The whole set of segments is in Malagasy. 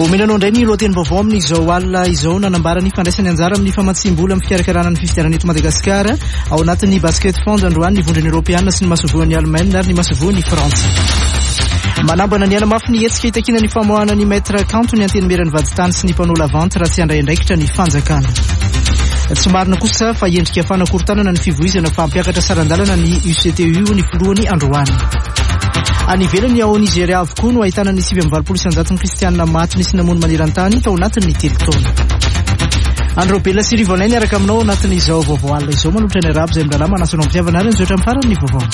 Vomenanao indray ny lohateny vaovao amin'izao alina izao nanambara ny fandraisany anjara amin'ny famatsim-bola amin'ny fikarakarana ny fifidianana eto Madagasikara ao anatin'ny basket fond androany ny vondrony Europeana sy ny masovoan'ny Allemagne ary ny masovoan'ny Frantsa. Manambana ny alamafy ny hetsika hitakina ny famoahana ny maître kanto ny antenimeran'ny vaditany sy ny mpanao lavante raha tsy handray andraikitra ny fanjakana. Tsy marina kosa fa endrika fanakorontanana ny fivoizana fampiakatra sarandalana ny UCTU ny filohany androany. Any ivelany ao Nigeria avokoa no ahitana ny 720 kristianina maty nisy namono maneran-tany tao anatin'ny 3 taona. Andro Bela sy Rivolay niaraka aminao anatin'izao vaovao alina izao manoatra ny arabo izay midalama nasanao ampiavana ary nizotra mifarany ny vaovao.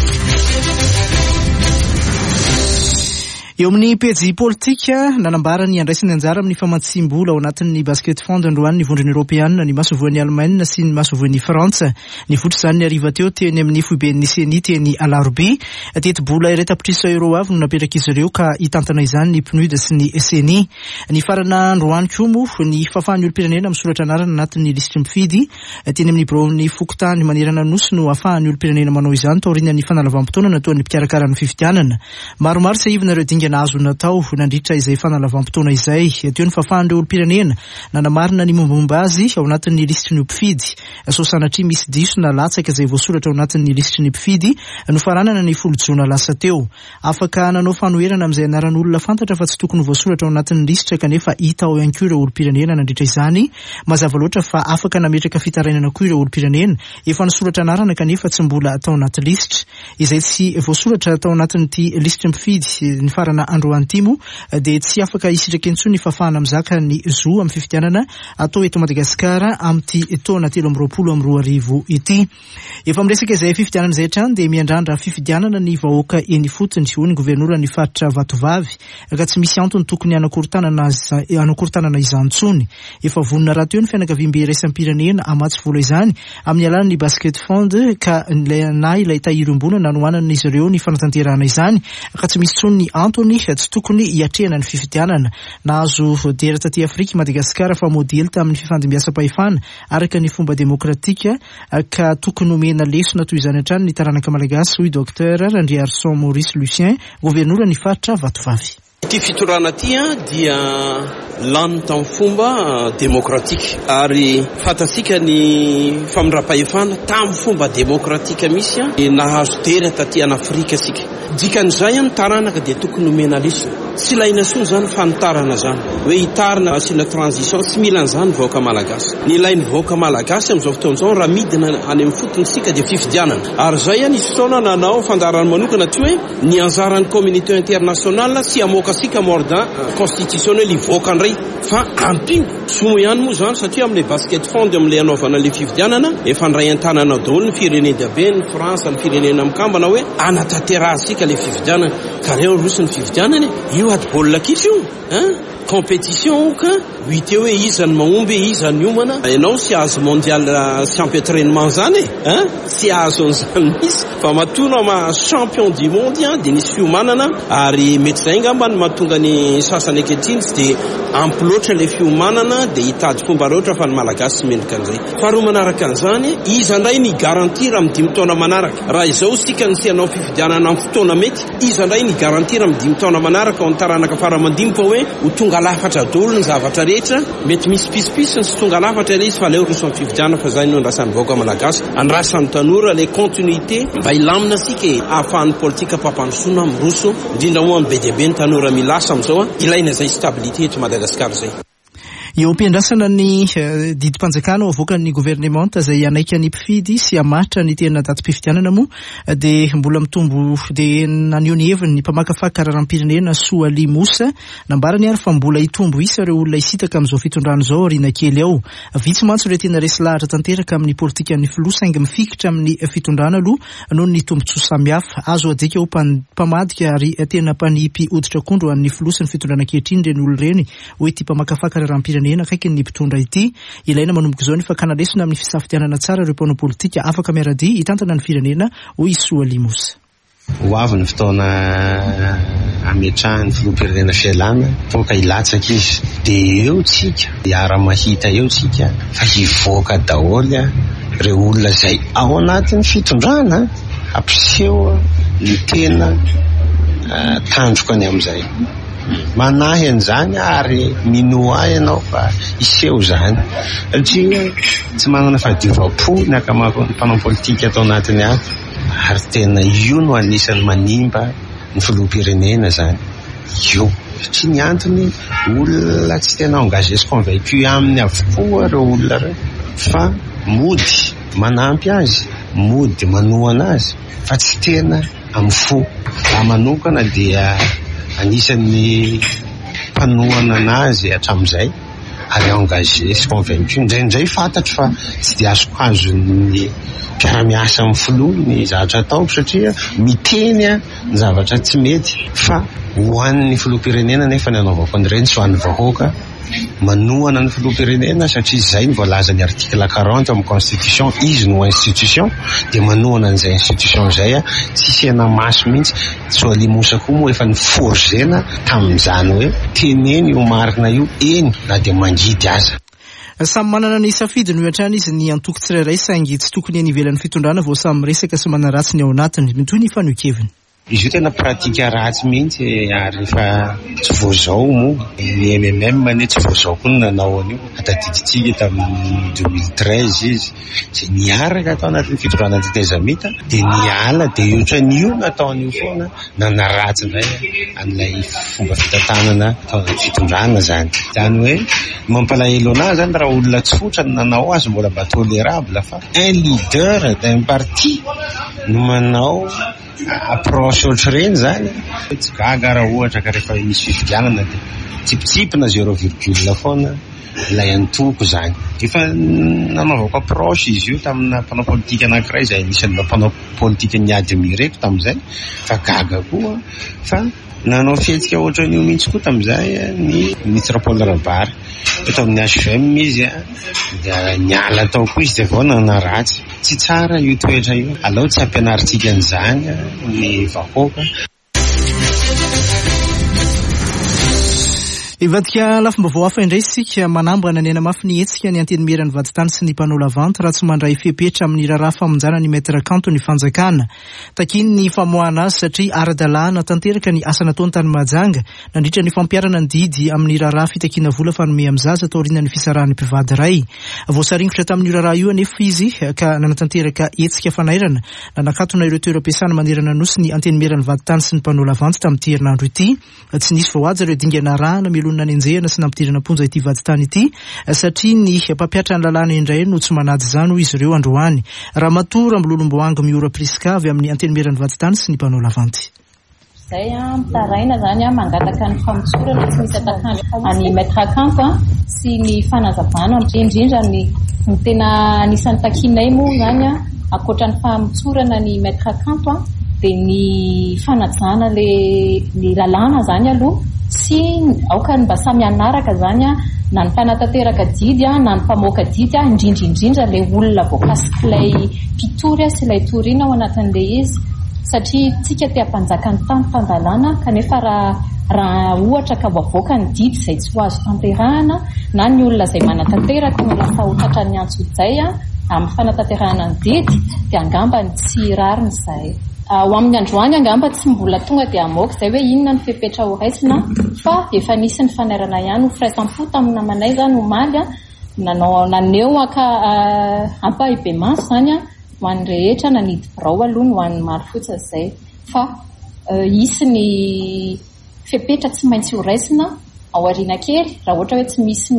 Eo amin'ny pejy politika nanambara ny andraisany anjara amin'ny famatsim-bola ao anatin'ny basket fond androany ny vondrony Europeana ny masovoan'ny Allemagne sy ny masovoan'ny Frantsa. Ny votra zany ariva teo teny amin'ny foiben'ny CNI teny Alarobia teti-bola iray tapitrisa euro avy no napetraka izy ireo ka hitantana izany ny PNUD sy ny CNI. Ny farana androany koa moa ny fahafahan'ny olo-pirenena misoratra anarana anatin'ny lisitry mifidy teny amin'ny bureau-ny fokotany manerana nosy no ahafahan'ny olo-pirenena manao izany taorian'ny fanalavam-potoana nataon'ny mpikarakara ny fifidianana. Maromaro saivina ireo dinga azo natao nandritra izay fanalavam-potoana izay teo ny fahafahan'ireo olo-pirenena nanamarina ny mombamomba azy ao anatin'ny lisitry ny mpifidy so sanatria misy diso na latsaka izay voasoratra ao anatin'ny lisitry ny mpifidy no faranana ny 10 jona lasa teo. Afaka nanao fanoherana amin'izay anaran'olona fantatra fa tsy tokony voasoratra ao anatin'ny lisitra kanefa hita ao ihany koa ireo olo-pirenena nandritra izany. Mazava loatra fa afaka nametraka fitarainana koa ireo olo-pirenena efa nisoratra anarana kanefa tsy mbola atao anaty lisitra izay tsy voasoratra atao anatin'ity lisitra mpifidy ny farana andro antimo dia tsy afaka isitraka intsony ny fafahana mizaka ny zo amin'ny fifidianana atao eto Madagasikara amin'ity taona 2022 ity. Efa miresaka izay fifidianana izay hatrany dia miandrandra fifidianana ny vahoaka eny fotony ho ny governorra ny faritra Vatovavy ka tsy misy antony tokony anakorontanana izany tsony. Efa vonona raha teo ny fianakaviam-be iraisam-pirenena amatsy vola izany amin'ny alalan'ny basket fond ka ilay tahirim-bola nanoanana izy ireo ny fanatanterahana izany ka tsy misy tsony ny antony tsy tokony hiatrehana ny fifidianana. Nahazo dera taty Afrika Madagasikara fa modely tamin'ny fifandimbiasam-pahefana araka ny fomba demokratika ka tokony omena lesona toy izany hatrany ny taranaka malagasy hoy Dr Randriarson Maurice Lucien governorra ny faritra Vatovavy. Ity fitorana ity dia lany tamin'ny fomba demokratika ary fatatsika ny famindram-pahefana tamin'ny fomba demokratika misy nahazo dera taty an'Afrika sika. Dikan'izay ny taranaka dia tokony omena lesona. Tsy ilaina tsony zany fanitarana zany hoe hitarina asina transition tsy mila an'izany vahoaka malagasy. Ny ilain'ny vahoaka malagasy amin'izao fotoan'izao raha midina any amin'ny fotony sika dia fifidianana. Ary zay nisy fotoana nanao fandarana manokana tsy hoe ny anjaran'ny communauté internationale sy amoaka sika mordan constitutionnel ivoaka andray fa ampio somo ihany moa zany satria amin'ny basket fond amin'ilay anaovana le fifidianana efa ndray an-tanana daholo ny firenena be ny Frantsa ny firenena mikambana hoe anatanterahasika le fifidianana ka reo roso ny fifidianana io ady baolina kitra io compétition ka 8 eo hoe iza ny mahomby iza ny homana ianao sy azo mondial champion entraînement zany sy azo an'izany misy fa matona ma champion du monde dia nisy fiomanana ary mety zay ngamba ny mahatonga ny sasany ankehitriny tsy dia ampy loatra le fiomanana dia hitady fomba loatra fa ny malagasy mendrika an'izay. Faharoa manaraka an'izany iza ndray ny garantir amin'ny 10 taona manaraka raha izao sika ny sy anao fifidianana amin'ny fotoana mety iza ndray ny garantir amin'ny 10 taona manaraka ao ny taranaka faramandimy fa hoe ho tonga lafatra daholo ny zavatra rehetra mety misy pispisy sy tonga lafatra ilay izy fa leo roso amin'ny fifidianana fa zay no andrasan'ny vahoaka malagasy andrasan'ny tanora le continuité mba ilamina sika ahafahan'ny politika mpampandrosoana amin'ny roso indrindra moa amin'ny be dia be ny tanora milasa amin'izao ilaina zay stabilité eto Madagasikara zay. Eo ampiandrasana ny didim-panjakana ao avoakan'ny gouvernemanta izay anaika ny mpifidy sy amatra ny tena datim-pifidianana moa dia mbola mitombo dia naneho ny heviny ny mpamakafaka raharam-pirenena Soali Moussa nambarany ary fa mbola hitombo isa ireo olona hisitaka amin'izao fitondrano izao ariana kely ao. Vitsy mantsy ireo tena resy lahatra tanteraka amin'ny politika ny filoha saingy mifikitra amin'ny fitondrana aloha noho ny tombontsoa samihafa azo adika ho mpamadika ary tena mpanipy hoditra akondro amin'ny filoha sy ny fitondrana ankehitriny ireny olona ireny hoe ty mpamakafaka raharam-pirenena akaiky ny mpitondra ity ilaina manomboka izao ny fakana lesona amin'ny fisafidianana tsara ireo mpanao politika afaka miarady hitantana ny firenena hoy Soali Moussa. Ho avy ny fotoana ametrahan'ny filoham-pirenena fialana toka hilatsaka izy dia eo tsika hiara-mahita eo tsika fa hivoaka daholo ireo olona izay ao anatin'ny fitondrana ampiseho ny tena tandroka any amin'izay manahy an'izany ary minoa ianao fa iseho zany satria tsy manana fahadiova-po ny ankamaroan'ny mpanao politika atao anatiny ato ary tena io no anisan'ny manimba ny filoham-pirenena zany io satria ny antony olona tsy tena engagé sy convaincu aminy avokoa reo olona reo fa mody manampy azy mody manoa anazy fa tsy tena amin'ny fo manokana dia anisan'ny mpanoana anazy hatramin'izay ary engagé sy convaincu indraindray fantatro fa tsy dia azo ny mpiara-miasa amin'ny filoha ny zavatra ataoko satria miteny ny zavatra tsy mety fa ho an'ny filoham-pirenena nefa ny anaovako an'ireny sy ho an'ny vahoaka manoana ny filoham-pirenena satria izay ny voalaza ny article 40 amin'ny constitution izy no institution dia manoana an'izay institution izay tsy sena maso mihitsy so alimosa koa moa efa ny forgena tamin'izany hoe teneny io marina io eny na dia mangidy aza. Samy manana ny safidiny hatrany izy ny antoko tsirairay saingy tsy tokony any ivelan'ny fitondrana vao samy resaka sy manaratsy ny ao anatiny mitoy ny fanoikeviny. Izy io tena pratika ratsy mihitsy ary fa tsy vao zao moa ny MMM ne tsy vao zao koa nanao an'io atadiditsika tamin'ny 2013 izy sy niaraka atao anatin'ny fitondrana tetezamita dia niala dia ohatran'io nataon'io foana nanaratsy indray an'ilay fomba fitantanana atao anaty fitondrana zany hoe mampalahelo anazy zany raha olona tsy fotra no nanao azy mbola mba tolérable fa un leader d'un parti no manao approche ohatr'ireny zany tsy gaga raha ohatra ka rehefa misy fifidianana dia tsipitsipina 0,0 foana ilay antoko zany efa nanaovako approche izy io tamina mpanao politika anankiray izay anisan'ny mpanao politika ny admireko tamin'izay fa gaga koa fa nanao fihetsika ohatran'io mihitsy koa tamin'izay ny ministre Paul Rabary eto amin'ny HVM izy dia niala tao koa izy dia vao nanaratsy tsy tsara io toetra io alao tsy ampianaritsika an'izany ny vahoaka. Ivadika lafim-baovao hafa indray isika manambana ny mafy ny hetsika ny antenimiran'ny vaditany sy ny mpanao lavanty raha tsy mandray fepetra amin'ny raharaha famonjana ny maître kanto ny fanjakana. Takiny ny famoahana azy satria ara-dalàna tanteraka ny asa nataony tany Mahajanga nandritra ny fampiarana ny didy amin'ny raharaha fitakiana vola fanome amin'ny zaza tao aorian'ny fisarahan'ny mpivady ray. Voasaringotra tamin'ny raharaha io anefa izy ka nanatanteraka hetsika fanairana nanakatona ireo toeram-piasana manerana nosy ny antenimiran'ny vaditany sy ny mpanao lavanty tamin'ity herinandro ity. Tsy nisy vao aza ireo dingana rahana ny anjehana sy nampidirana ponja ity vaditany ity satria ny mpampiatra ny lalàna indray no tsy manady izany ho izy ireo androany. Ramatoa Rambololomboangy Miora Priskavy amin'ny antenimiran'ny vaditany sy ny mpanao lavanty. Zay mitaraina zany mangataka ny famotsorana tsy misy atakandro any maître kanto sy ny fanazavana indrindra ny tena anisan'ny takinay moa zany akoatra ny famotsorana ny maître kanto dia ny fanajana ny lalàna zany aloha sy aoka ny mba samy anaraka zany na ny mpanatanteraka didy na ny mpamoaka didy indrindra ilay olona voakasik'ilay mpitory sy ilay toriana ao anatin'ilay izy satria tsika te hampanjaka ny tan-dalàna kanefa raha ohatra ka voavoaka ny didy izay tsy ho azo tanterahana na ny olona izay manatanteraka no lasa ho tratra ny antso-jay amin'ny fanatanterahana ny didy dia angamba ny tsy rariny izay. Ho amin'ny androany angamba tsy mbola tonga dia amoaka izay hoe inona ny fepetra ho raisina fa efa nisy ny fanairana ihany ho firaisampo tamin'ny namanay zany omaly naneo aka ampahibe maso zany ho an'ny rehetra nanidy birao aloha ny ho an'ny maro fotsiny izay fa isy ny fepetra tsy maintsy ho raisina ao aoriana kely raha ohatra hoe tsy misy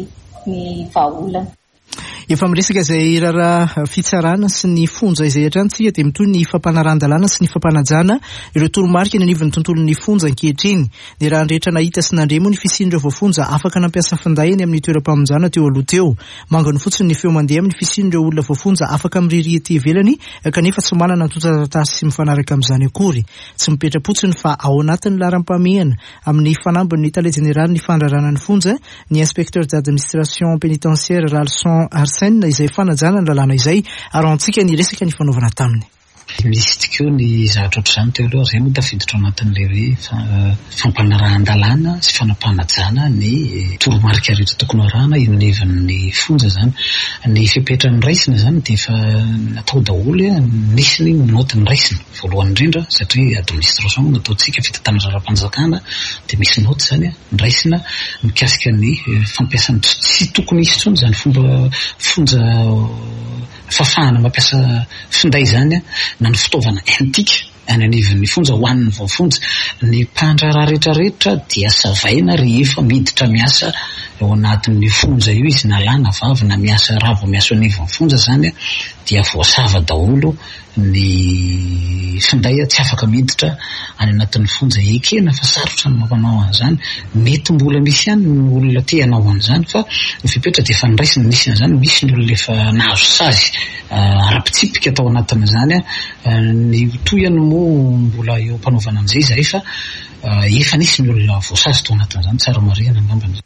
ny vahaolana. Efa miresaka izay raharaha fitsarana sy ny fonja izay hatrantsika dia mitoy ny fampanaran-dalàna sy ny fampanajana ireo toromarika ny anivon'ny tontolon'ny fonja ankehitriny. Ny raha andrehetra nahita sy nandre moa ny fisian'ireo voafonja afaka nampiasa finday eny amin'ny toeram-pamonjana teo aloha teo. Mangano fotsiny ny feo mandeha amin'ny fisian'ireo olona voafonja afaka miriri ety ivelany kanefa tsy manana tontatartasy sy mifanaraka amin'izany akory. Tsy mipetra-potsiny fa ao anatin'ny laharam-pamehana amin'ny fanamban'ny État général ny fandrarana ny fonja ny inspecteur d'administration pénitentiaire Ralson izay fanajana ny lalàna izay arantsika ny resaka ny fanaovana taminy. misy tokoa ny zavatra ohatr'izany teo aloha izay moa tafiditra anatin'ilay hoe fampanarahan-dalàna sy fanapanajana ny toromarika rehetra tokony arahana inevan'ny fonja zany. Ny fipetrany raisina zany dia efa natao daholo nisy ny naoty ny raisina voalohany indrindra satria administration nataontsika fitantanana raram-panjakana dia misy naoty zany ny raisina mikasika ny fampiasany tsy tokony hisy intsony zany fomba fonja fafahana mampiasa finday zany na ny fitaovana antika any anivon'ny fonja hoaniny vao fonja. Ny mpandraraha rehetrarehetra dia savaina rehefa miditra miasa ao anatin'ny fonja io izy na lahy na vavy na miasa raha vao miasa anivon'ny fonja zany dia voasava daholo ny finday tsy afaka miditra any anatin'ny fonja ekena fa sarotra ny mampanao an'izany. Mety mbola misy ihany ny olona te hanao an'izany fa ny fipetra dia efa niraisina nisy an'izany. Misy ny olona efa nahazo sazy ara-pitsipika atao anatin'izany ny toyany moa mbola eo mpanaovana an'izay izay fa efa nisy ny olona voasazy tao anatin'izany tsara marihana angambany.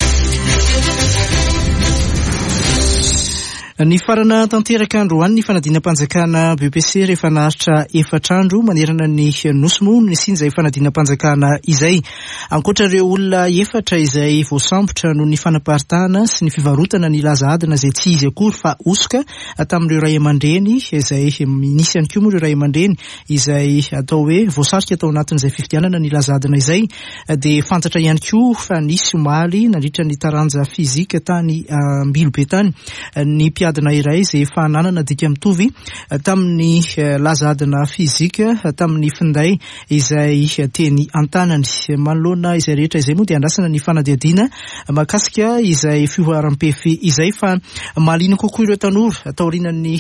Ny farana tanteraka androany ny fanadinam-panjakana BPC rehefa naharitra efatr'andro manerana ny nosy moa ny sinja fanadinam-panjakana izay. Ankoatrareo olona efatra izay voasambotra noho ny fanaparitahana sy ny fivarotana ny laza adina izay tsy izy akory fa osoka tamin'ireo ray aman-dreny izay nisy ihany koa moa ireo ray aman-dreny izay atao hoe voasarika atao anatin'izay fifidianana ny laza adina izay dia fantatra ihany koa fa nisy omaly nandritra ny taranja fizika tany Ambilobe tany ny adina iray izay efa nanana dika mitovy tamin'ny laza adina fizika tamin'ny finday izay teny antanany. Manoloana izay rehetra izay moa dia andrasana ny fanadiadina makasika izay fioaram-pefy izay fa malina kokoa ireo tanora taorian'ny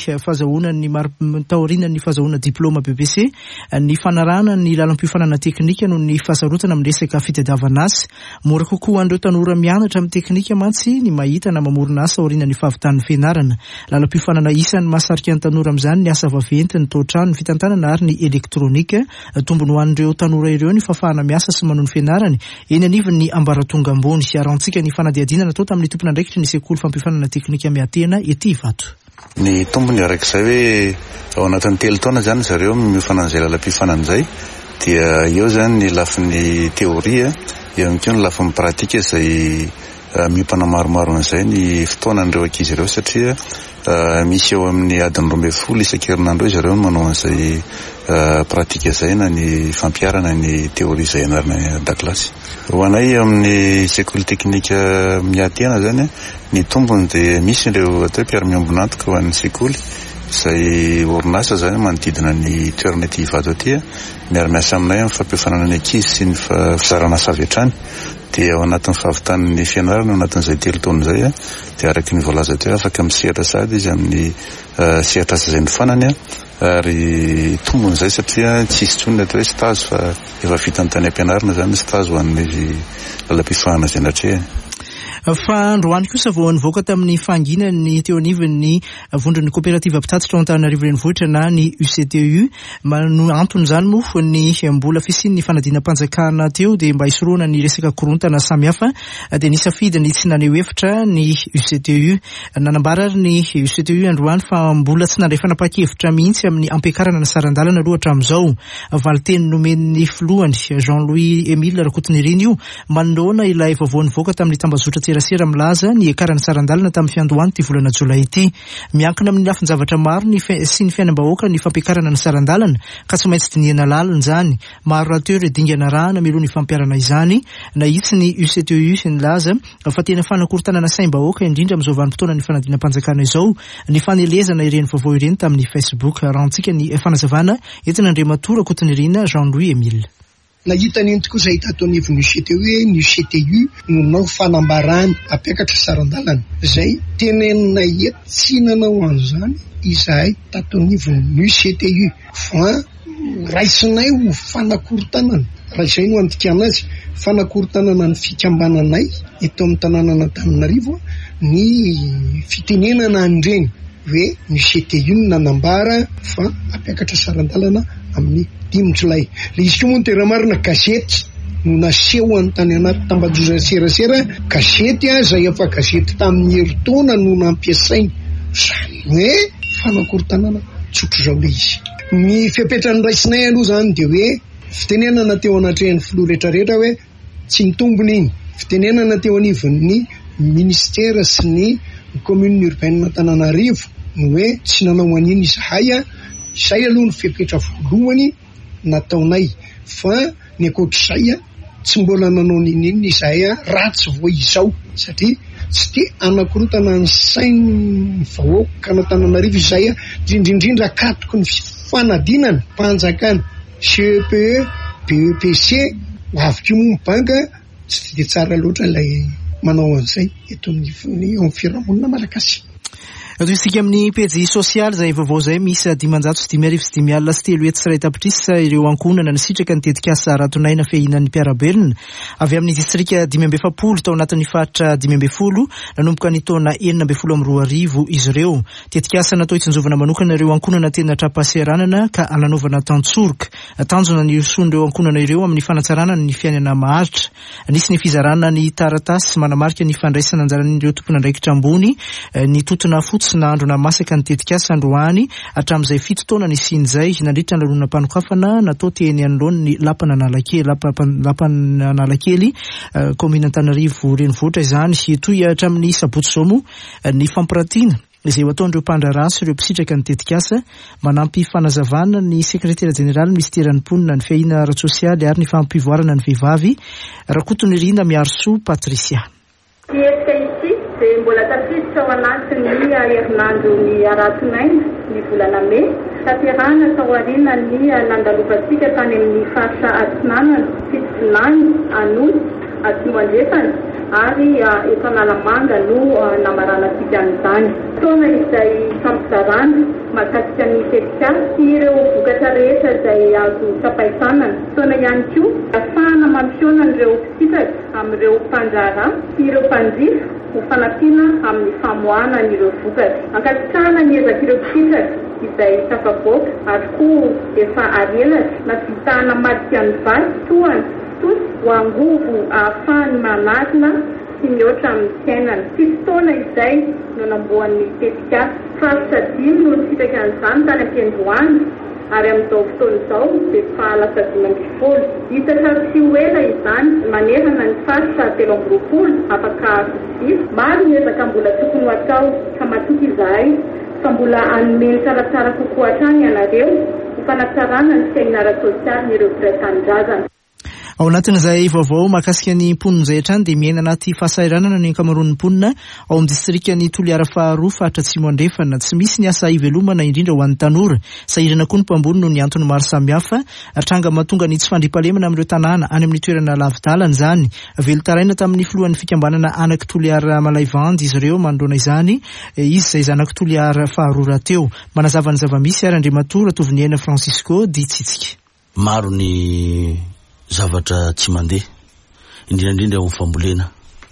fahazahoana diplôma BBC ny fanarahana ny lalam-piofanana teknika noho ny fahasarotana amin'ny resaka fitadiavana asa. Mora kokoa an'ireo tanora mianatra amin'ny teknika mantsy ny mahita na mamorona asa aorian'ny fahavitan'ny fianarana. Lalam-piofanana isan'ny mahasarika ny tanora amin'izany ny asa vaventy ny tao-trano ny fitantanana ary ny elektronika. Tombony ho an'ireo tanora ireo ny fafahana miasa sy manohy ny fianarany eny anivon'ny ambaratonga ambony. Arantsika ny fanadiadina natao tamin'ny tompona andraikitry ny sekoly fampiofanana teknika Miatena ety Ivato. Ny tombony araik'izay hoe ao anatin'ny telo taona zany zareo miofana an'izay lalam-piofanana izay dia eo zany ny lafin'ny teoria eo ihany koa ny lafin'ny pratika izay miopana maromaro an'izay ny fotoanan'ireo ankizy ireo satria misy eo amin'ny adiny 12 isan-kerinandro eo zareo manao an'izay pratika izay na ny fampiarana ny teoria izay ianarana dakilasy. Ho anay amin'ny sekoly teknika Miatena zany ny tombony dia misy ireo atao mpiara-miombonantoka ho an'ny sekoly izay orinasa zany manodidina ny toerana ety Ivato aty miara-miasa aminay amin'ny fampiofanana ny ankizy sy ny fizarana asa avy hatrany. Dia ao anatin'ny fahavitan'ny fianarana ao anatin'izay telo taona izay dia araky ny voalaza teo afaka misehatra sady izy amin'ny sehatra asa izay nofanany ary tombony izay satria tsisy tsony atao hoe stazy fa efa vita ny tany am-pianarana zany stazy ho an'ny lalam-pifahana izay natrea. Fa androany kosa vao nivoaka tamin'ny fanginany teo anivon'ny vondron'ny kooperativa mpitatitra ao Antananarivo renivohitra na ny UCTU no antony izany moa ny mbola fisian'ny fanadinam-panjakana teo dia mba hisoroana ny resaka korontana samihafa dia nisafidy ny tsy naneho hevitra ny UCTU. Nanambara ny UCTU androany fa mbola tsy nandray fanapa-kevitra mihitsy amin'ny ampiakarana ny sarandalana aloha hatramin'izao. Valiteny nomen'ny filohany Jean-Louis Emile Rakotoniriny io manoloana ilay vaovao nivoaka tamin'ny tambazotra serasera milaza ny ekarany sarandalana tamin'ny fiandohany ty volana Jolay ity. Miankina amin'ny lafin-javatra maro sy ny fiainam-bahoaka ny fampiakarana ny sarandalana ka tsy maintsy dinihana lalana izany. Maro rahateo ireo dingana rahana miloha ny fampiarana izany na itsy ny UCTU nilaza fa tena fanakorontanana saim-bahoaka indrindra amin'izao vanim-potoana ny fanadinam-panjakana izao. Ny fanelezana ireny vaovao ireny tamin'ny Facebook. Rahantsika ny fanazavana entina Andriamatora Kotonirina Jean-Louis Emile. Nahita ny tokoa izay tato anivon'ny UCTU hoe ny UCTU no nanao fanambarany ampiakatra sarandalana izay tenenina eto tsy nanao an'izany izahay tato anivon'ny UCTU fa raisinay ho fanakorontanana raha izay no andikana azy fanakorontanana ny fikambananay eto amin'ny tanàna Antananarivo ny fitenenana an'ireny hoe ny UCTU no nanambara fa ampiakatra sarandalana amin'ny 5 Jolay. Le izy koa moa tena marina gazety no naseho tany anaty tambazotra serasera gazety izay efa gazety tamin'ny herintaona no nampiasainy izany hoe fanakorontanana tsotro izao le izy. Ny fiapetrany raisinay aloha zany de hoe fitenenana teo anatrehan'ny filoha rehetrarehetra hoe tsy mitombony iny, fitenenana teo anivon'ny ministera sy ny commune urbaine Antananarivo ny hoe tsy nanao an'iny izahay izay aloha ny fiapetra voalohany nataonay, fa ny akoatr'izay tsy mbola nanao nin'iny izahay raha tsy voa izao, satria tsy te anakorotana ny sainy vahoaka Antananarivo izay indrindrindra akatoko ny fanadinana mpanjakana CEPE, BEPC avy moa banka tsy de tsara loatra ilay manao an'izay eto amin'ny fiarahamonina malagasy. Isika amin'ny pejy sosialy izay vaovao izay misy 500 sy 3 sy 3 tapitrisa ireo ankonana nisitraka ny tetikasa ratonaina fehinan'ny mpiarabelona avy amin'ny distrika 570 tao anatin'ny faritra 510 nanomboka ny taona 712 izy ireo. Tetikasa natao hitsinjovana manokana ireo ankonana tena trapaseranana ka alanaovana tantsoroka. Tanjona ny son'ireo ankonana ireo amin'ny fanatsarana ny fiainana maharitra. Nisy ny fizarana ny taratasy manamarika ny fandraisana anjaran'ireo tompona andraikitra ambony ny totona fotsy nandro na masaka ny tetikasa androany hatramin'izay 7 taona ny sin'izay nandritra ny lalonam-panokafana natao teny anoloany ny lapana Analakely komina Antananarivo renivohitra izany toy hatramin'ny sabotsy zao moa ny fampirantiana izay ataon'ireo mpandrarasy ireo mpisitraka ny tetikasa manampy fanazavana ny sekretera jeneraly ministeran'ny mponina ny fiaina ara-tsosialy ary ny fampivoarana ny vehivavy Rakotony Rinda Miarso Patricia. Mbola tafiditra ao anatin'ny herinandron'ny aratonaina ny volana May, taterahana tao aoriana ny nandalovantsika tany amin'ny faritra Atsinanana, Fitsinany, Anoty, Atsimoandrefana ary eto Analamanga no namaranantsika an'izany. Taona izay fampizarana mahakasika ny tetikasa sy ireo vokatra rehetra izay azo tapaisanana. Taona ihany koa ahafahana mampisehoana ireo mpisitraka amin'ireo mpandraharaha sy ireo mpanjifa ho fanampiana amin'ny famoahana ireo vokatra. Ankasitrahana ny ezak'ireo mpisitraka izay tafavoaka ary koa efa arelatra navitahana madika ny valy tohany tosy ho angovo ahafahany manarina sy mihoatra amin'ny fiainana. 7 taona izay no namboan'ny tetikasa. Faritra 5 no nisitraka an'izany tany am-Piandohany ary amin'izao fotoana izao dia fahalasa 12. Hita tsara sy ho ela izany manerana ny faritra 13 afaka azotsika. Maro ny ezaka mbola tokony ho atao ka matoky izahay fa mbola hanome tsaratsara kokoa hatrany ianareo ho fanatsarana ny fiainana ara-tsosialy ny ireo mpiray-tanindrazana. Ao anatin'izay vaovao mahakasika ny mponina izay hatrany dia miaina anaty fahasahiranana ny ankamaroan'ny mponina ao amin'ny distrika ny Toliara faharoa faritra Atsimo andrefana tsy misy ny asa ivelomana indrindra ho an'ny tanora. Sahirana koa ny mpambony noho ny antony maro samihafa tranga mahatonga ny tsy fandriampahalemana amin'ireo tanàna any amin'ny toerana lavidalana izany. Velotaraina tamin'ny filohan'ny fikambanana anaky Toliara Malayvandy izy ireo manoloana izany izy izay zanaky Toliara faharoa rahateo. Manazava ny zavamisy ary Andriamatora toviny Aina Francisco Ditsitsika. Maro ny zavatra tsy mandeha indrindrindra ho fambolena.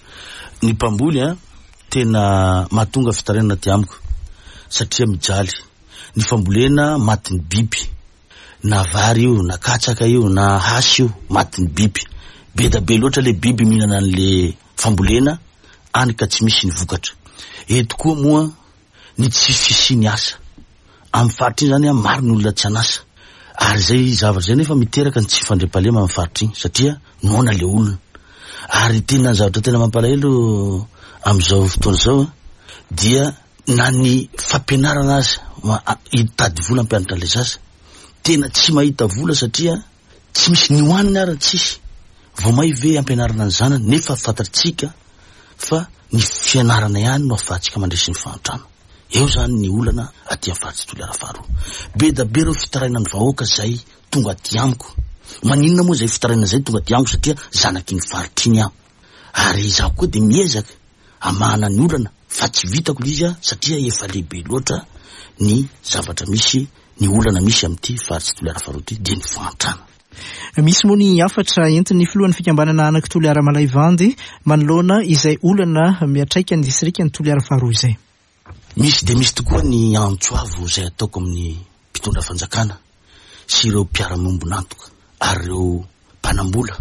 Ny mpamboly tena mahatonga fitarainana ty amiko satria mijaly. Ny fambolena maty ny biby, na vary io, na katsaka io, na hasy io, maty ny biby. Be da be loatra le biby mihinana an'le fambolena any ka tsy misy ny vokatra. Eto koa moa ny tsy fisiny asa amin'ny faritra iny zany maro ny olona tsy anasa. Ary zay zavatra zay nefa miteraka ny tsy fandriampahalema amin'ny faritra iny satria noana le olona. Ary tena zavatra tena mampalahelo amin'izao fotoana zao dia na ny fampianarana aza hitady vola ampianatra le zaza tena tsy mahita vola satria tsy misy ny hoanina ara tsisy. Vao may ve ampianarana ny zanany nefa fantatsika fa ny fianarana ihany no ahafahantsika mandresy ny fanotrano. Eo zany ny olana aty amin'ny faritra Toliara faharoa. Be da be reo fitaraina ny vahoaka zay tonga aty amiko. Maninona moa zay fitaraina zay tonga aty amiko satria zanaky ny faritra iny aho. Ary izaho koa de miezaka amahana ny olana fa tsy vitako izy satria efa lehibe loatra ny zavatra misy ny olana misy amin'ity faritra Toliara faharoa ity dia ny fanotrano. Misy moa ny afatra entin'ny filohan'ny fikambanana anaky Toliara Malayvandy manoloana izay olana miatraika ny distrika ny Toliara faharoa izay. Misy de misy tokoa ny antsoavo izay ataoko amin'ny mpitondra fanjakana sy ireo mpiara-miombonantoka ary ireo mpanambola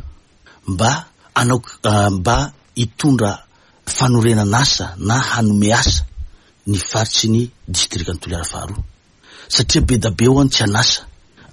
mba hitondra fanorenana asa na hanome asa ny faritry ny distrika ny Toliara faharoa satria be da be ho any tsy anasa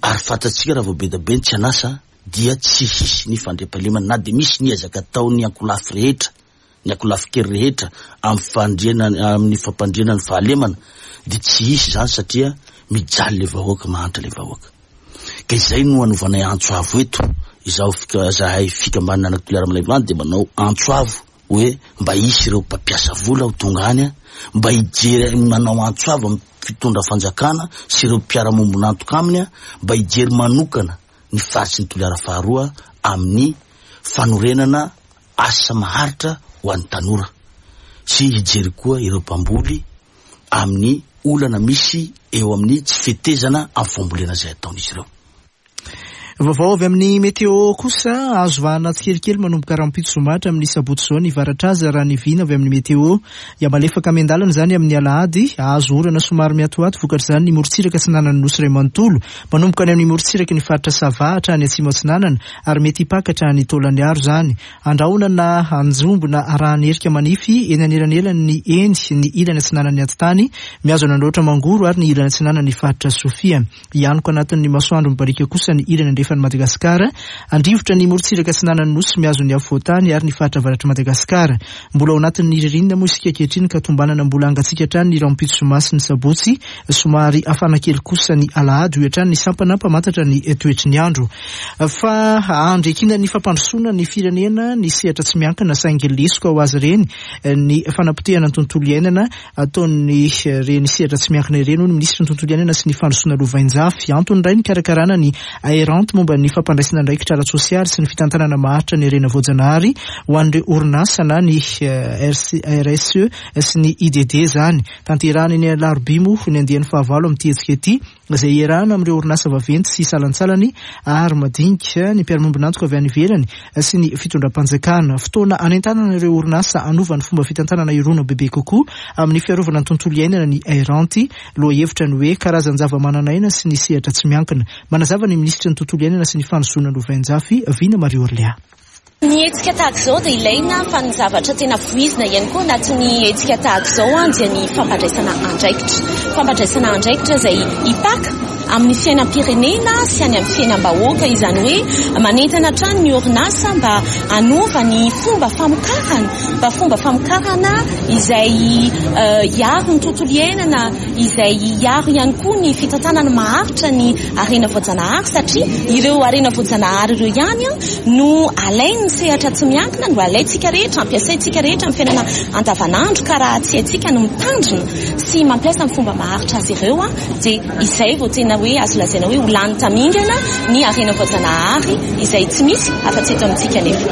Ary fatatsika raha vao be da be tsy anasa dia tsy hisy ny fandriam-pahalemana na de misy ny ezaka tao ny ankolafy rehetra, ny ankolafy kely rehetra amin'ny fampandriana ny fahalemana de tsy hisy zany satria mijaly le vahoaka mahantra le vahoaka. Ka izay no anovanay antsoavo eto zahay fikambanana anatoliara Malaivany de manao antsoavo hoe mba hisy ireo mpampiasa vola ho tonga any mba hijery manao antsoavo amin'ny fitondra fanjakana sy ireo mpiara-mombona antoka aminy mba hijery manokana ny faritsy ny Toliara faharoa amin'ny fanorenana asa maharitra ho an'ny tanora sy hijery koa ireo mpamboly amin'ny olana misy eo amin'ny tsy fetezana amin'ny fambolena izay ataon'izy ireo. Vaovao avy amin'ny météo kosa azo vahana tsikelikely manomboka rahampitso zomatra amin'ny sabotsy zao ny varatra azy raha ny vina avy amin'ny météo ia malefaka amendalana zany amin'ny alahady azo orana somary miatoato vokatra zany ny morotsiraka sy nanany nosy ray manontolo manomboka any amin'ny morotsiraka ny faritra Sava hatrany atsimo atsinanana ary mety hipakatra ny Tolaniaro zany andrahona na anjombo na arahany herika manify eny anelanelany ny eny ny ilany atsinanany atitany miazo anandroatra mangoro ary ny ilany atsinanany faritra Sofia ianoko anatin'ny masoandro mibarika kosa ny ilany fa Madagasikara andrivotra ny morotsiraka sinanany nosy miazo ny afotany ary ny faritra varatra Madagasikara mbola ao anatin'ny ririnina moa isika kehitriny ka tombanana mbola angatsika hatrany ny rahampitso somasy ny sabotsy somary afana kely kosa ny alahady hoetrany ny sampana mpamantatra ny toetry ny andro fa andrekina ny fampandrosoana ny firenena ny sehatra tsy miankina saingy lesoka ho azy reny ny fanapotehana ny tontolo iainana ataon'ny reny sehatra tsy miankina ireny ny minisitry ny tontolo iainana sy ny fandrosoana lovainjafy antony iray ny karakarana ny aerante momba ny fampandraisana andraikitra ara-tsosialy sy ny fitantanana maharitra ny arena voajanahary ho an'ireo orinasa na ny RSE sy ny IDD zany tanterahana eny Alarobia moa ny andian'ny fahavalo amin'ny tihetsika ety izay iarahana amin'ireo orinasa vaventy sy salantsalany ary madinika ny mpiara-mombonantoka avy any ivelany sy ny fitondram-panjakana fotoana anentanana ireo orinasa anova ny fomba fitantanana irona bebe kokoa amin'ny fiarovana ny tontolo iainana ny aeranty loha hevitra ny hoe karazan-java-mananaina sy ny sehatra tsy miankina manazava ny ministry ny tontolo iainana sy ny fandrosoana lovainjafy Vina Mario Orléa. Ny hetsika tahaka izao dia ilaina fa ny zavatra tena voizina ihany koa anatin'ny hetsika tahaka izao dia ny fampandraisana andraikitra izay hipaka amin'ny fiainam-pirenena sy any amin'ny fiainam-bahoaka izany hoe manentana hatrany ny orinasa mba hanova ny fomba famokarana izay hiaro ny tontolo iainana izay hiaro ihany koa ny fitantanana maharitra ny arena voajanahary satria ireo arena voajanahary ireo ihany no alainy ny sehatra tsy miankina no alaintsika rehetra ampiasaintsika rehetra amin'ny fiainana andavanandro ka raha tsy haintsika no mitandrina sy mampiasa ny fomba maharitra azy ireo dia izay vao tena hoe azo lazaina hoe ho lany tamingana ny arena voajanahary izay tsy misy afa-tsy eto amintsika nefa.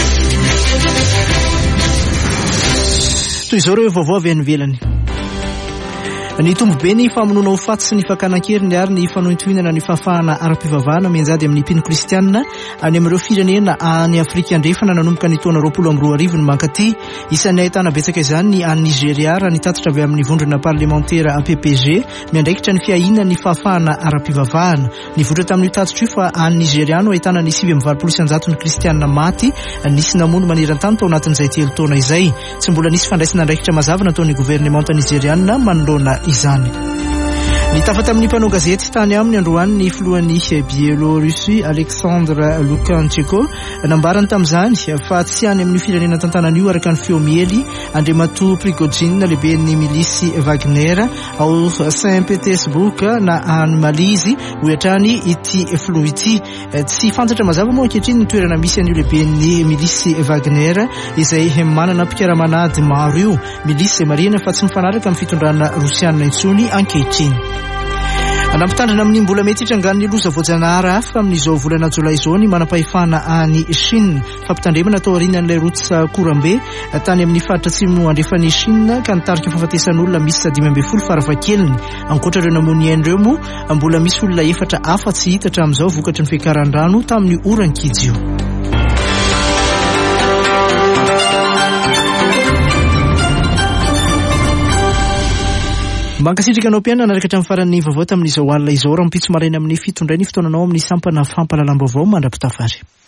Toy izao ireo vaovao avy any ivelany. Ny tombobe ny famonoana ho faty sy ny fakanan-keriny ary ny fanohitohinana ny fahafahana ara-pivavahana mianjady amin'ny mpino kristianina any amin'ireo firenena any Afrika andrefana nanomboka ny taona 2020 ny mankaty isan'ny ahitana betsaka izany ny any Nigeria raha nitatitra avy amin'ny vondrona parlementaire APPG miandraikitra ny fiahina ny fahafahana ara-pivavahana nivoatra tamin'io tatitra io fa any Nigeria no ahitana ny 7,900 ny kristianina maty nisy namono maneran-tany tao anatin'izay 3 taona izay tsy mbola nisy fandraisana andraikitra mazava nataon'ny gouvernemanta nigeriana manoloana izany. Ny tafa tamin'ny mpanao gazety tany aminy androany ny filohan'ny Bielorussie Alexandre Lukashenko nambarany tamin'izany fa tsy any amin'ny firenena tantanan'io araka ny feo miely Andriamatoa Prigozhin lehibe ny milisy Wagner ao Saint-Pétersbourg na any Mali izy hoetrany ity filoha ity tsy fantatra mazava moa ankehitriny ny toerana misy an'io lehibe ny milisy Wagner izay manana mpikaramanady maro io milisy izay marina fa tsy mifanaraka amin'ny fitondrana rosianina intsony ankehitriny. Anampitandrina amin'ny mbola mety hitrangan'ny loza voajanahary hafa amin'izao volana Jolay izao ny manam-pahefana any Chine fampitandremana tao aorianan'ilay routsa Kourambe tany amin'ny faritra atsimo andrefan'ny Chine ka nitarika fahafatesan'olona misy 5 farafahakeliny ankoatra ireo namono ireo moa mbola misy olona 4 hafa tsy hita hatramin'izao vokatry ny fiakaran-drano tamin'ny oran-kijo. Mankasitrika anao mpiana naraka hatramin'ny faran'ny vaovao tamin'izao alina izao raha mipitso maraina amin'ny fitondray ny fotoananao amin'ny sampana fampalalam-baovao mandrapitafary.